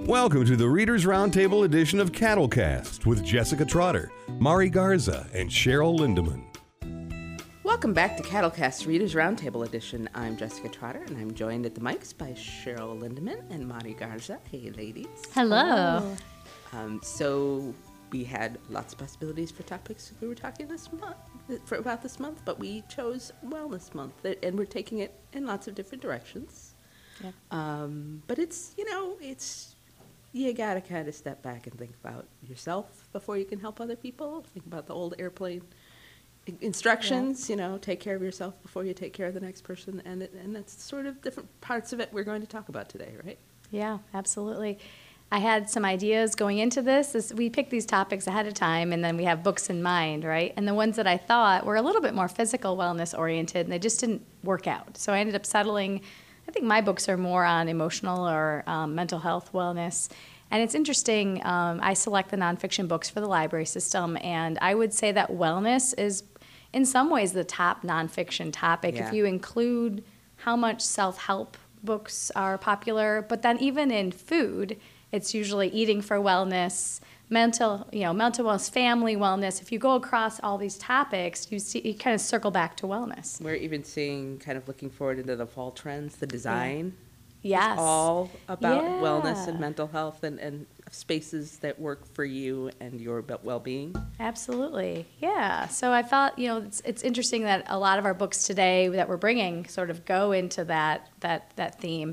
Welcome to the Reader's Roundtable edition of Cattlecast with Jessica Trotter, Mari Garza, and Cheryl Lindemann. Welcome back to Cattlecast Reader's Roundtable edition. I'm Jessica Trotter, and I'm joined at the mics by Cheryl Lindemann and Mari Garza. Hey, ladies. Hello. So we had lots of possibilities for topics we were talking about this month, but we chose Wellness Month, and we're taking it in lots of different directions. Yeah. But it's you gotta kind of step back and think about yourself before you can help other people. Think about the old airplane instructions. Yeah. Take care of yourself before you take care of the next person, and that's sort of different parts of it we're going to talk about today, right? Yeah, absolutely. I had some ideas going into this. We picked these topics ahead of time, and then we have books in mind, right? And the ones that I thought were a little bit more physical wellness oriented, and they just didn't work out. So I ended up settling. I think my books are more on emotional or mental health wellness. And it's interesting, I select the nonfiction books for the library system, and I would say that wellness is, in some ways, the top nonfiction topic. Yeah. If you include how much self-help books are popular, but then even in food, it's usually eating for wellness, mental wellness, family wellness. If you go across all these topics, you kind of circle back to wellness. We're even seeing, kind of looking forward into the fall trends, the design. Yes. It's all about Yeah. wellness and mental health and spaces that work for you and your well-being. Absolutely. Yeah. So I thought, it's interesting that a lot of our books today that we're bringing sort of go into that theme.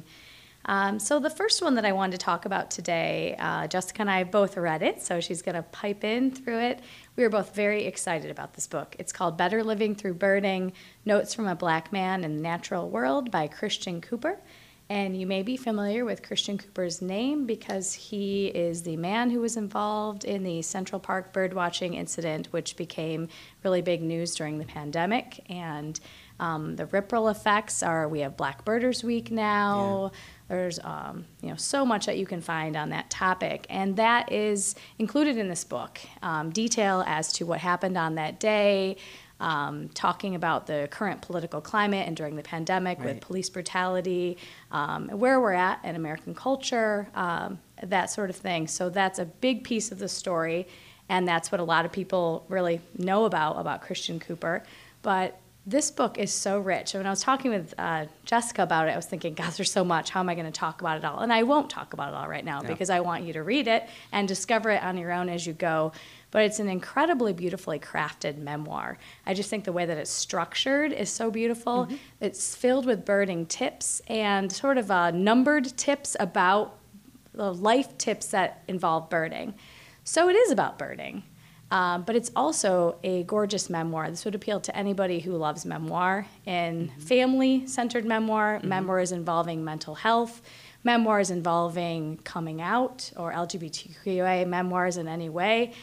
So the first one that I wanted to talk about today, Jessica and I both read it, so she's going to pipe in through it. We were both very excited about this book. It's called Better Living Through Birding, Notes from a Black Man in the Natural World by Christian Cooper. And you may be familiar with Christian Cooper's name because he is the man who was involved in the Central Park birdwatching incident, which became really big news during the pandemic. And the ripple effects are, we have Black Birders Week now. Yeah. There's so much that you can find on that topic, and that is included in this book. Detail as to what happened on that day, talking about the current political climate and during the pandemic with police brutality, where we're at in American culture, that sort of thing. So that's a big piece of the story, and that's what a lot of people really know about Christian Cooper. But this book is so rich. And when I was talking with Jessica about it, I was thinking, gosh, there's so much. How am I going to talk about it all? And I won't talk about it all right now because I want you to read it and discover it on your own as you go. But it's an incredibly beautifully crafted memoir. I just think the way that it's structured is so beautiful. Mm-hmm. It's filled with birding tips and sort of numbered tips about the life tips that involve birding. So it is about birding. But it's also a gorgeous memoir. This would appeal to anybody who loves memoir and family-centered memoir, memoirs involving mental health, memoirs involving coming out or LGBTQIA memoirs in any way.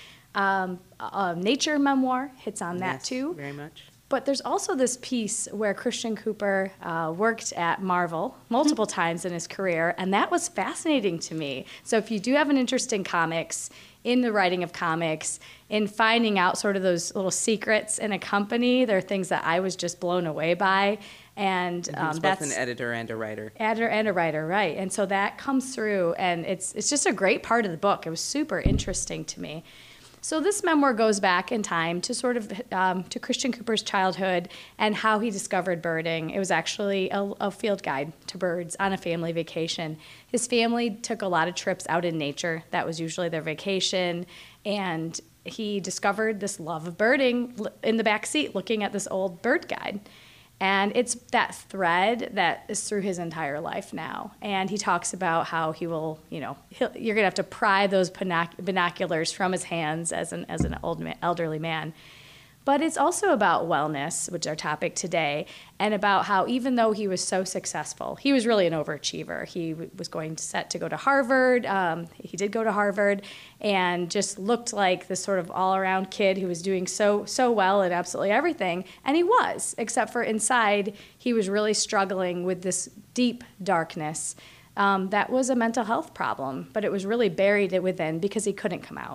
Nature memoir hits on that too. Very much. But there's also this piece where Christian Cooper worked at Marvel multiple times in his career, and that was fascinating to me. So if you do have an interest in comics, in the writing of comics, in finding out sort of those little secrets in a company, there are things that I was just blown away by. And that's both an editor and a writer. Editor and a writer, right. And so that comes through, and it's just a great part of the book. It was super interesting to me. So this memoir goes back in time to sort of to Christian Cooper's childhood and how he discovered birding. It was actually a field guide to birds on a family vacation. His family took a lot of trips out in nature. That was usually their vacation. And he discovered this love of birding in the back seat looking at this old bird guide. And it's that thread that is through his entire life now. And he talks about how he will, you're going to have to pry those binoculars from his hands as an elderly man. But it's also about wellness, which is our topic today, and about how even though he was so successful, he was really an overachiever. He was going set to go to Harvard. He did go to Harvard and just looked like this sort of all-around kid who was doing so well at absolutely everything. And he was, except for inside, he was really struggling with this deep darkness. That was a mental health problem, but it was really buried within because he couldn't come out.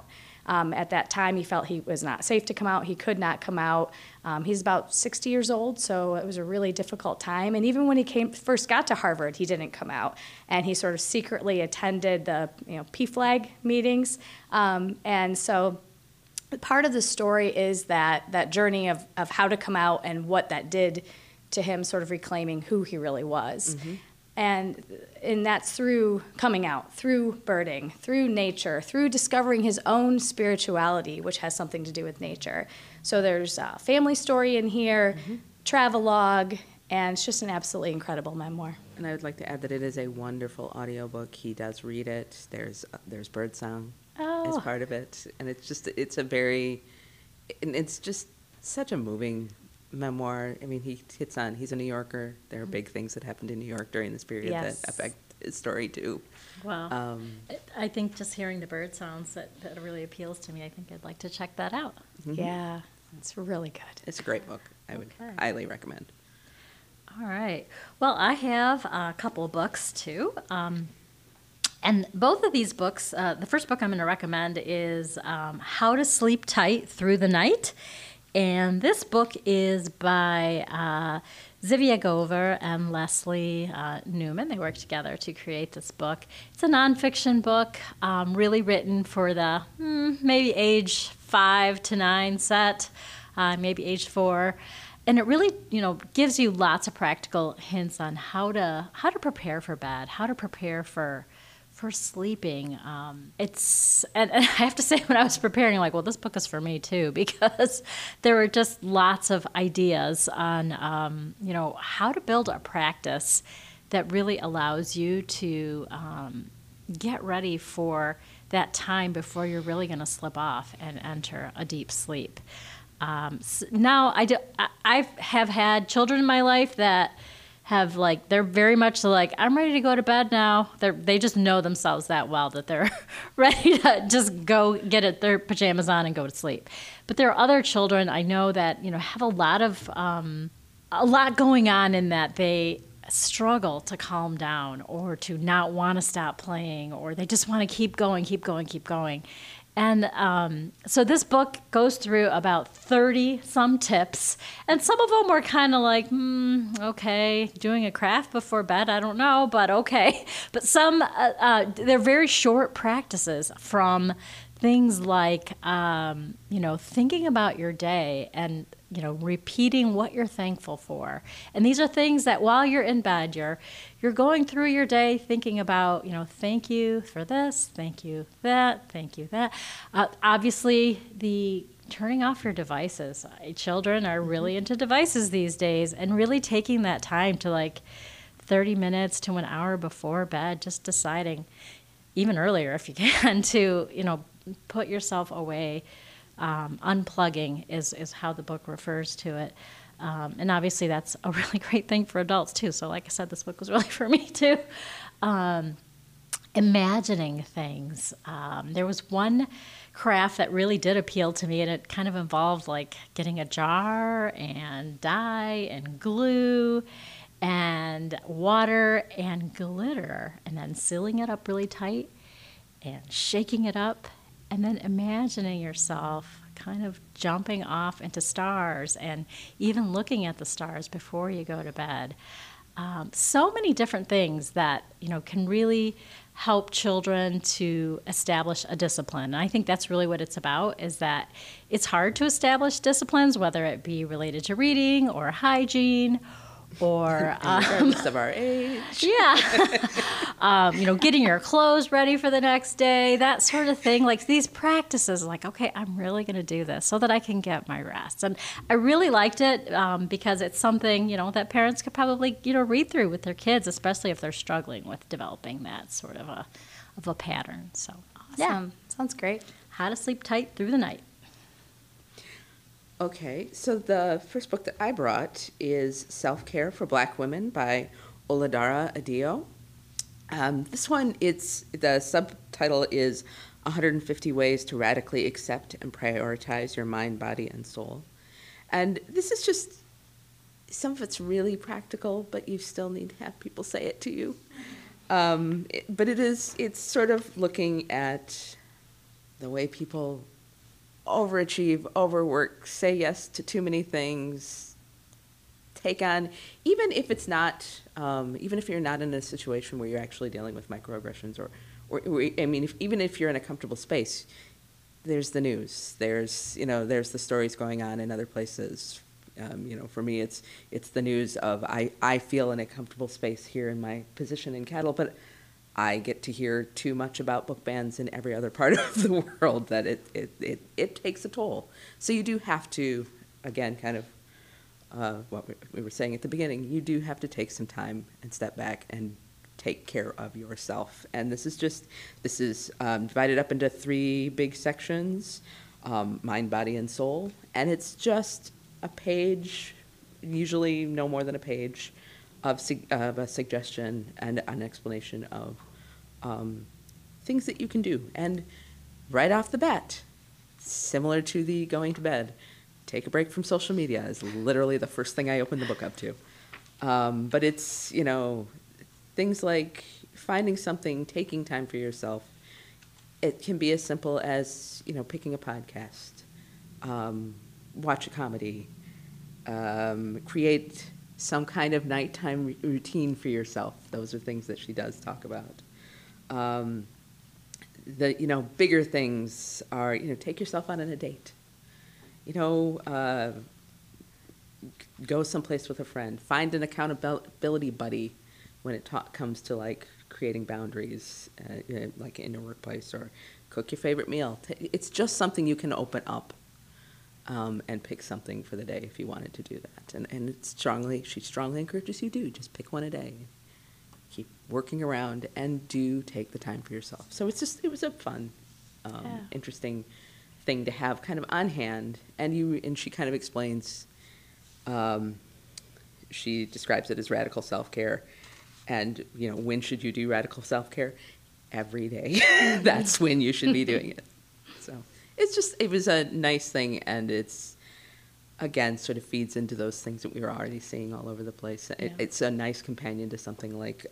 At that time, he felt he was not safe to come out. He could not come out. He's about 60 years old, so it was a really difficult time. And even when he first got to Harvard, he didn't come out. And he sort of secretly attended the PFLAG meetings. And so part of the story is that journey of how to come out and what that did to him, sort of reclaiming who he really was. Mm-hmm. And that's through coming out, through birding, through nature, through discovering his own spirituality, which has something to do with nature. So there's a family story in here, mm-hmm. travelogue, and it's just an absolutely incredible memoir. And I would like to add that it is a wonderful audiobook. He does read it. There's birdsong as part of it. And it's just such a moving memoir. I mean, he's a New Yorker. There are big things that happened in New York during this period that affect his story too. Well, I think just hearing the bird sounds that really appeals to me. I think I'd like to check that out. Mm-hmm. Yeah, it's really good. It's a great book. I would highly recommend. All right. Well, I have a couple of books too. And both of these books, the first book I'm going to recommend is How to Sleep Tight Through the Night. And this book is by Zivia Gover and Leslie Newman. They worked together to create this book. It's a nonfiction book, really written for the maybe age 5 to 9 set, maybe age 4. And it really, gives you lots of practical hints on how to prepare for bed, how to prepare for sleeping. And I have to say, when I was preparing, like, well, this book is for me too, because there were just lots of ideas on, how to build a practice that really allows you to get ready for that time before you're really going to slip off and enter a deep sleep. Now, I have had children in my life that have, they're very much I'm ready to go to bed now. They just know themselves that well that they're ready to just go get their pajamas on and go to sleep. But there are other children I know that, have a lot going on in that they struggle to calm down or to not want to stop playing, or they just want to keep going. And so this book goes through about 30-some tips, and some of them were kind of like, okay, doing a craft before bed, I don't know, but okay. But some, they're very short practices, from things like, thinking about your day and, repeating what you're thankful for. And these are things that while you're in bed, you're going through your day thinking about, thank you for this, thank you that, thank you that. Obviously, the turning off your devices. Children are really into devices these days, and really taking that time to 30 minutes to an hour before bed, just deciding, even earlier if you can, to, put yourself away. Unplugging is how the book refers to it. And obviously that's a really great thing for adults too. So like I said, this book was really for me too. Imagining things. There was one craft that really did appeal to me, and it kind of involved getting a jar and dye and glue and water and glitter, and then sealing it up really tight and shaking it up. And then imagining yourself kind of jumping off into stars, and even looking at the stars before you go to bed. So many different things that, can really help children to establish a discipline. And I think that's really what it's about, is that it's hard to establish disciplines, whether it be related to reading or hygiene, or regardless of our age. Yeah. Getting your clothes ready for the next day, that sort of thing. These practices, okay, I'm really going to do this so that I can get my rest. And I really liked it because it's something, that parents could probably, read through with their kids, especially if they're struggling with developing that sort of a pattern. So, awesome. Yeah. Sounds great. How to Sleep Tight Through the Night. Okay, so the first book that I brought is Self-Care for Black Women by Oludare Adio. This one, the subtitle is 150 Ways to Radically Accept and Prioritize Your Mind, Body, and Soul. And this is just, some of it's really practical, but you still need to have people say it to you. But it's sort of looking at the way people overachieve, overwork, say yes to too many things, take on, even if it's not, even if you're not in a situation where you're actually dealing with microaggressions even if you're in a comfortable space, there's the news, there's the stories going on in other places. For me, it's the news of I feel in a comfortable space here in my position in Cattle, but I get to hear too much about book bans in every other part of the world that it takes a toll. So you do have to, again, kind of what we were saying at the beginning, you do have to take some time and step back and take care of yourself. And this is divided up into 3 big sections, mind, body, and soul. And it's just a page, usually no more than a page, of a suggestion and an explanation of things that you can do. And right off the bat, similar to the going to bed, take a break from social media is literally the first thing I open the book up to. But it's, things like finding something, taking time for yourself. It can be as simple as, picking a podcast, watch a comedy, create some kind of nighttime routine for yourself. Those are things that she does talk about. The bigger things are, take yourself out on a date. Go someplace with a friend. Find an accountability buddy when it comes to like creating boundaries, like in your workplace, or cook your favorite meal. It's just something you can open up and pick something for the day if you wanted to do that. And she strongly encourages you to just pick one a day. Keep working around and do take the time for yourself. So it was a fun, interesting thing to have kind of on hand. And she kind of explains, she describes it as radical self-care. And, when should you do radical self-care? Every day. That's when you should be doing it. So it was a nice thing, and it's, again, sort of feeds into those things that we were already seeing all over the place. Yeah. It's a nice companion to something like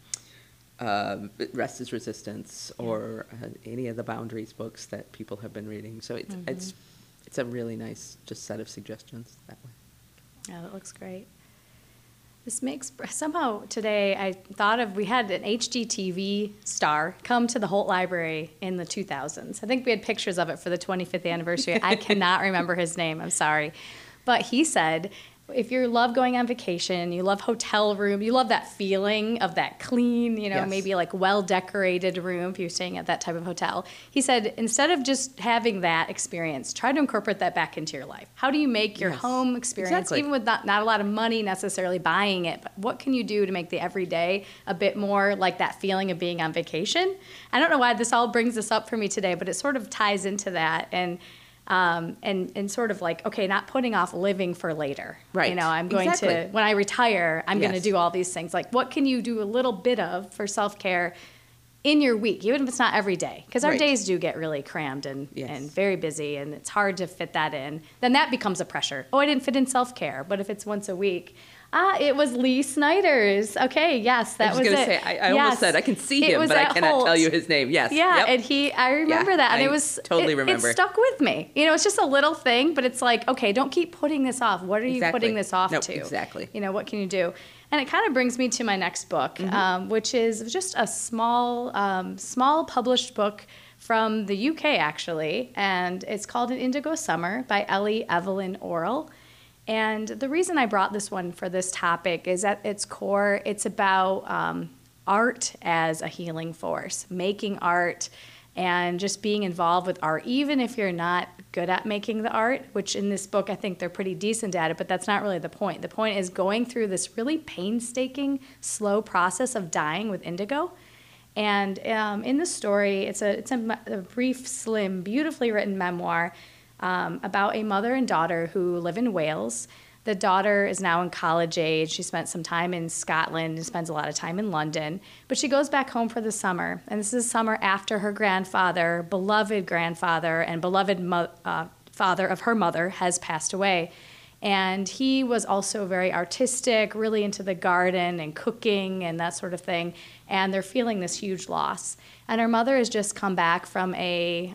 Rest is Resistance, or any of the Boundaries books that people have been reading. So it's a really nice just set of suggestions that way. Yeah, that looks great. This makes, somehow today I thought of, we had an HGTV star come to the Holt Library in the 2000s. I think we had pictures of it for the 25th anniversary. I cannot remember his name, I'm sorry. But he said, if you love going on vacation, you love hotel room, you love that feeling of that clean, Yes. maybe like well-decorated room if you're staying at that type of hotel. He said, instead of just having that experience, try to incorporate that back into your life. How do you make your home experience, exactly. even with not a lot of money necessarily buying it, but what can you do to make the everyday a bit more like that feeling of being on vacation? I don't know why this all brings this up for me today, but it sort of ties into that. And sort of like, okay, not putting off living for later. Right. I'm going to, when I retire, I'm going to do all these things. Like, what can you do a little bit of for self-care in your week, even if it's not every day? Because our days do get really crammed and very busy, and it's hard to fit that in. Then that becomes a pressure. Oh, I didn't fit in self-care. But if it's once a week, it was Lee Snyder's. Okay, yes, that was it. I was going to say, I almost said I can see him, but I cannot Holt. Tell you his name. Yes. Yeah, yep. and I remember that, and totally remember. It stuck with me. It's just a little thing, but it's like, okay, don't keep putting this off. What are you putting this off to? Exactly. What can you do? And it kind of brings me to my next book, which is just a small published book from the UK, actually, and it's called An Indigo Summer by Ellie Evelyn Orrell. And the reason I brought this one for this topic is at its core, it's about art as a healing force, making art and just being involved with art, even if you're not good at making the art, which in this book I think they're pretty decent at it, but that's not really the point. The point is going through this really painstaking, slow process of dying with indigo. And in the story, it's a brief, slim, beautifully written memoir about a mother and daughter who live in Wales. The daughter is now in college age. She spent some time in Scotland and spends a lot of time in London. But she goes back home for the summer. And this is the summer after her beloved grandfather, and beloved father of her mother has passed away. And he was also very artistic, really into the garden and cooking and that sort of thing. And they're feeling this huge loss. And her mother has just come back from a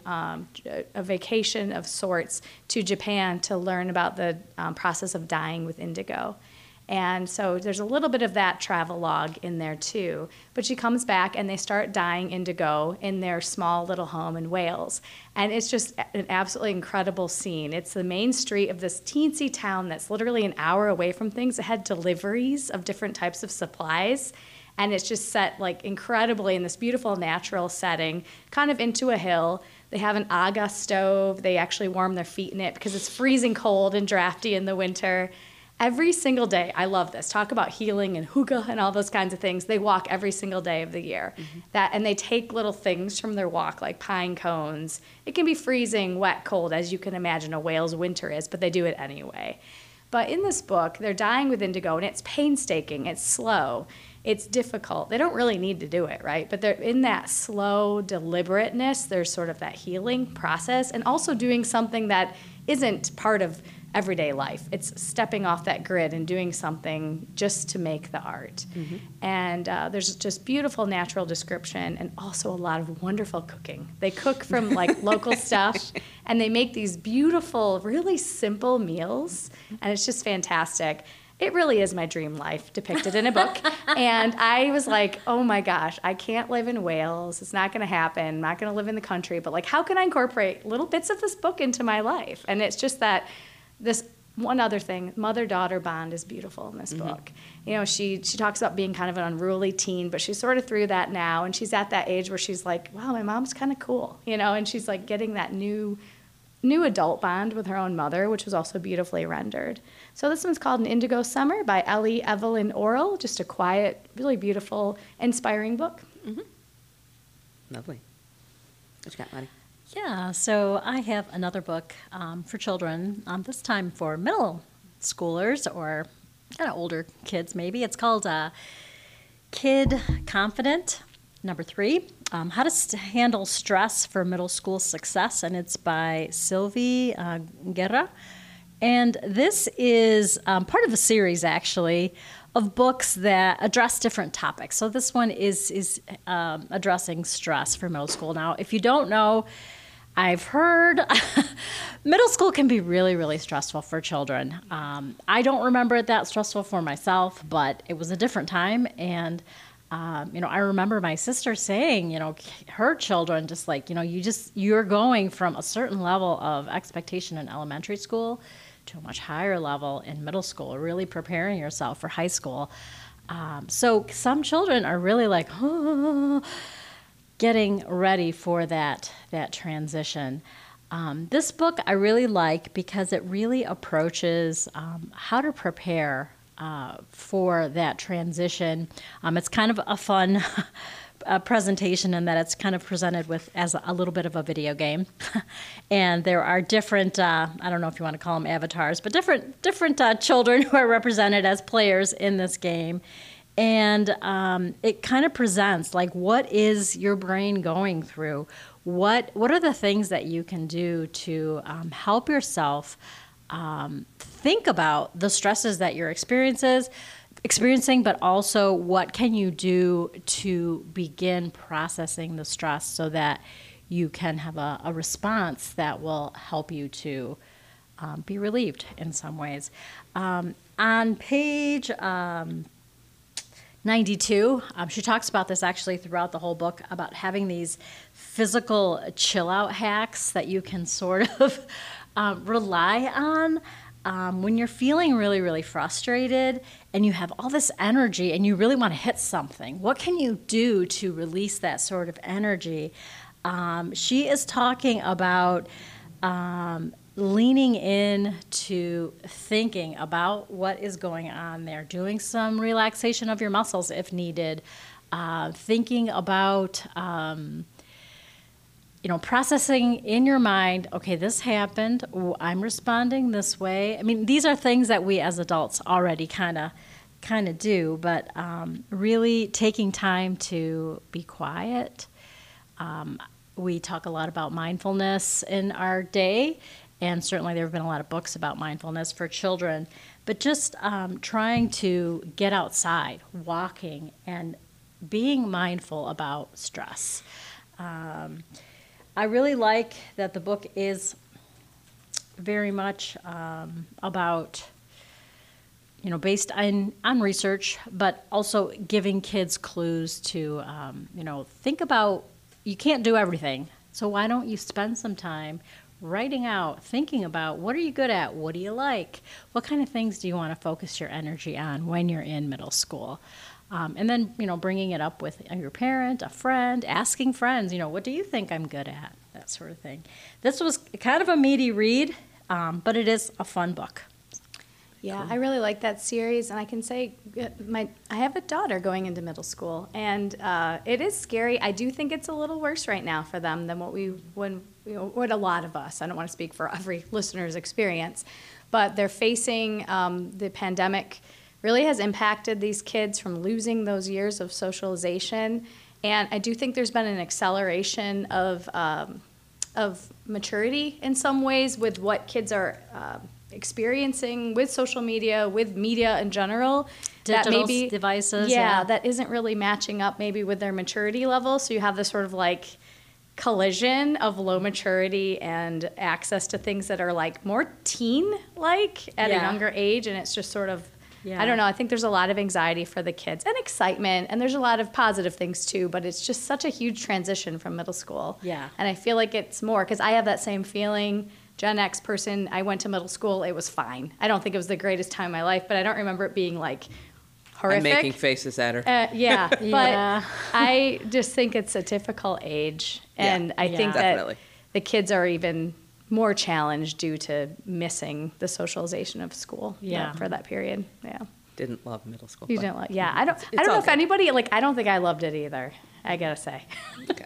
vacation of sorts to Japan to learn about the process of dyeing with indigo. And so there's a little bit of that travelogue in there too. But she comes back and they start dyeing indigo in their small little home in Wales. And it's just an absolutely incredible scene. It's the main street of this teensy town that's literally an hour away from things. It had deliveries of different types of supplies. And it's just set like incredibly in this beautiful natural setting, kind of into a hill. They have an aga stove. They actually warm their feet in it because it's freezing cold and drafty in the winter. Every single day, I love this. Talk about healing and hygge and all those kinds of things. They walk every single day of the year. And they take little things from their walk, like pine cones. It can be freezing, wet, cold, as you can imagine a whale's winter is, but they do it anyway. But in this book, they're dyeing with indigo, and it's painstaking, it's slow, it's difficult. They don't really need to do it, right? But they're in that slow deliberateness. There's sort of that healing process, and also doing something that isn't part of everyday life. It's stepping off that grid and doing something just to make the art. And there's just beautiful natural description and also a lot of wonderful cooking. They cook from like local stuff, and they make these beautiful, really simple meals, and it's just fantastic. It really is my dream life depicted in a book. And I was like, oh my gosh, I can't live in Wales. It's not going to happen. I'm not going to live in the country. But like, how can I incorporate little bits of this book into my life? And it's just that this one other thing, mother-daughter bond is beautiful in this book. You know, she talks about being kind of an unruly teen, but she's sort of through that now, and she's at that age where she's like, wow, my mom's kind of cool, you know, and she's like getting that new adult bond with her own mother, which was also beautifully rendered. So this one's called An Indigo Summer by Ellie Evelyn Orrell, just a quiet, really beautiful, inspiring book. Lovely. What you got, Maddie? Yeah, so I have another book for children, this time for middle schoolers or kind of older kids maybe. It's called Kid Confident, number 3, How to Handle Stress for Middle School Success, and it's by Sylvie Guerra. And this is part of a series, actually, of books that address different topics. So this one is addressing stress for middle school. Now, if you don't know, I've heard middle school can be really, really stressful for children. I don't remember it that stressful for myself, but it was a different time. And, I remember my sister saying, her children just like, you're going from a certain level of expectation in elementary school to a much higher level in middle school, really preparing yourself for high school. So some children are really like, getting ready for that transition. This book I really like because it really approaches how to prepare for that transition. It's kind of a fun presentation in that it's kind of presented as a little bit of a video game. And there are different, I don't know if you want to call them avatars, but different children who are represented as players in this game. And it kind of presents, like, what is your brain going through? What are the things that you can do to help yourself think about the stresses that you're experiencing, but also what can you do to begin processing the stress so that you can have a response that will help you to be relieved in some ways. On page 92, she talks about this actually throughout the whole book, about having these physical chill-out hacks that you can sort of rely on when you're feeling really, really frustrated and you have all this energy and you really want to hit something. What can you do to release that sort of energy? She is talking about leaning in to thinking about what is going on there, doing some relaxation of your muscles if needed, thinking about, processing in your mind, okay, this happened, I'm responding this way. I mean, these are things that we as adults already kind of do, but really taking time to be quiet. We talk a lot about mindfulness in our day. and certainly there have been a lot of books about mindfulness for children, but just trying to get outside, walking, and being mindful about stress. I really like that the book is very much about, based on research, but also giving kids clues to, think about, you can't do everything. So why don't you spend some time writing out, thinking about what are you good at? What do you like? What kind of things do you want to focus your energy on when you're in middle school? And then, bringing it up with your parent, a friend, asking friends, what do you think I'm good at? That sort of thing. This was kind of a meaty read, but it is a fun book. Yeah, I really like that series, and I can say I have a daughter going into middle school, and it is scary. I do think it's a little worse right now for them than what a lot of us. I don't want to speak for every listener's experience, but they're facing the pandemic. Really has impacted these kids from losing those years of socialization, and I do think there's been an acceleration of maturity in some ways with what kids are experiencing with social media, with media in general. Digital devices. Yeah, that isn't really matching up maybe with their maturity level. So you have this sort of like collision of low maturity and access to things that are like more teen-like at a younger age, and it's just sort of, I don't know, I think there's a lot of anxiety for the kids and excitement, and there's a lot of positive things too, but it's just such a huge transition from middle school. Yeah. And I feel like it's more, because I have that same feeling. Gen X person, I went to middle school, it was fine. I don't think it was the greatest time of my life, but I don't remember it being like horrific. I'm making faces at her. Yeah, but I just think it's a difficult age, and I think definitely. that the kids are even more challenged due to missing the socialization of school for that period. Yeah. Didn't love middle school. You didn't love, I don't know if anybody, I don't think I loved it either, I gotta say. Okay.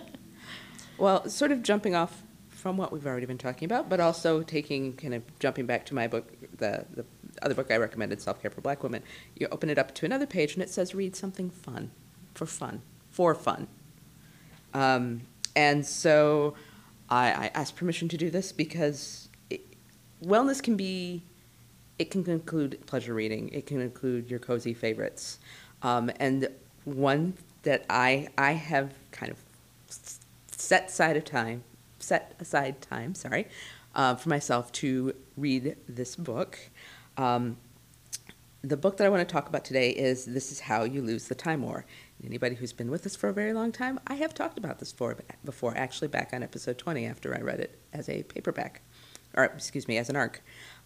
Well, sort of jumping off from what we've already been talking about, but also jumping back to my book, the other book I recommended, Self-Care for Black Women. You open it up to another page and it says, read something fun, for fun. And so I asked permission to do this because wellness can include pleasure reading. It can include your cozy favorites. And one that I have kind of set aside time for myself to read this book. The book that I want to talk about today is This Is How You Lose the Time War. Anybody who's been with us for a very long time, I have talked about this before, actually back on episode 20 after I read it as a paperback, as an ARC.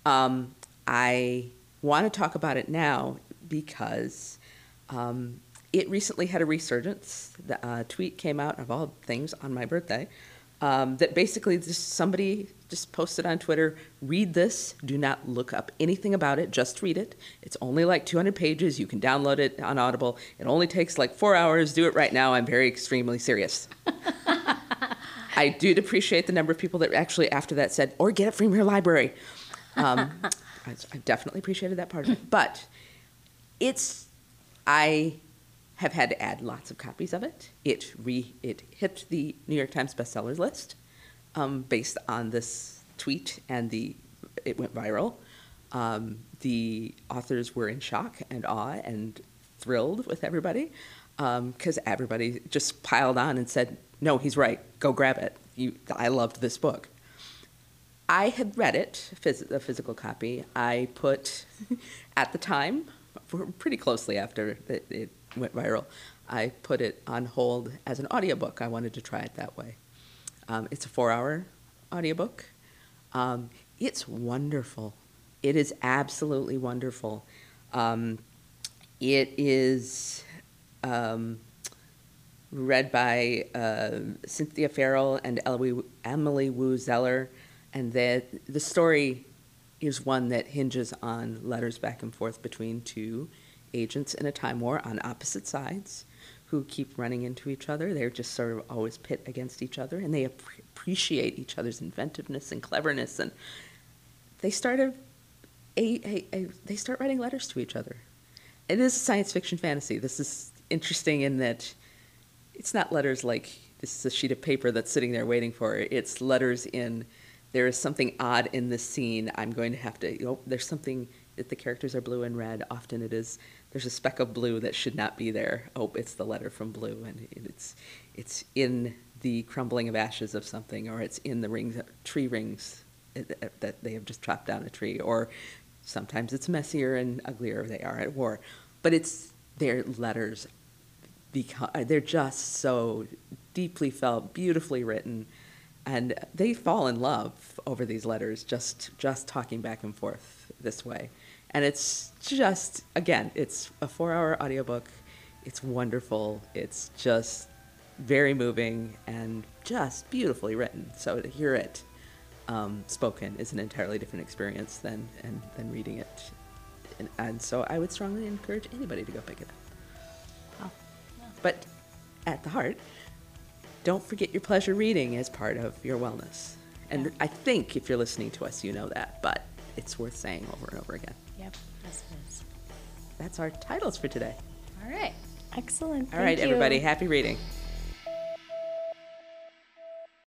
I want to talk about it now because it recently had a resurgence. The tweet came out, of all things, on my birthday, that basically somebody just posted on Twitter, read this, do not look up anything about it, just read it. It's only like 200 pages. You can download it on Audible. It only takes like 4 hours. Do it right now. I'm very extremely serious. I do appreciate the number of people that actually after that said, or get it from your library. I definitely appreciated that part of it. But I have had to add lots of copies of it. It hit the New York Times bestsellers list based on this tweet, and it went viral. The authors were in shock and awe and thrilled with everybody because everybody just piled on and said, no, he's right, go grab it. I loved this book. I had read it, the physical copy. I put, at the time, pretty closely after it went viral, I put it on hold as an audiobook. I wanted to try it that way. It's a 4-hour audiobook. It's wonderful. It is absolutely wonderful. It is read by Cynthia Farrell and Emily Wu Zeller, and the story is one that hinges on letters back and forth between two agents in a time war on opposite sides who keep running into each other. They're just sort of always pit against each other, and they appreciate each other's inventiveness and cleverness, and they start writing letters to each other. It is science fiction fantasy. This is interesting in that it's not letters like this is a sheet of paper that's sitting there waiting for it. It's letters in there is something odd in this scene, I'm going to have to, there's something, if the characters are blue and red, often there's a speck of blue that should not be there. Oh, it's the letter from blue, and it's in the crumbling of ashes of something, or it's in the tree rings that they have just chopped down a tree, or sometimes it's messier and uglier, they are at war. But it's their letters, they're just so deeply felt, beautifully written, and they fall in love over these letters, just talking back and forth this way. And it's just, again, it's a 4-hour audiobook. It's wonderful. It's just very moving and just beautifully written. So to hear it spoken is an entirely different experience than reading it. And so I would strongly encourage anybody to go pick it up. Wow. But at the heart, don't forget your pleasure reading as part of your wellness. And Yeah. I think if you're listening to us, you know that, but it's worth saying over and over again. Yep. Yes, it is. That's our titles for today. All right. Excellent. All right, Thank you. everybody, happy reading.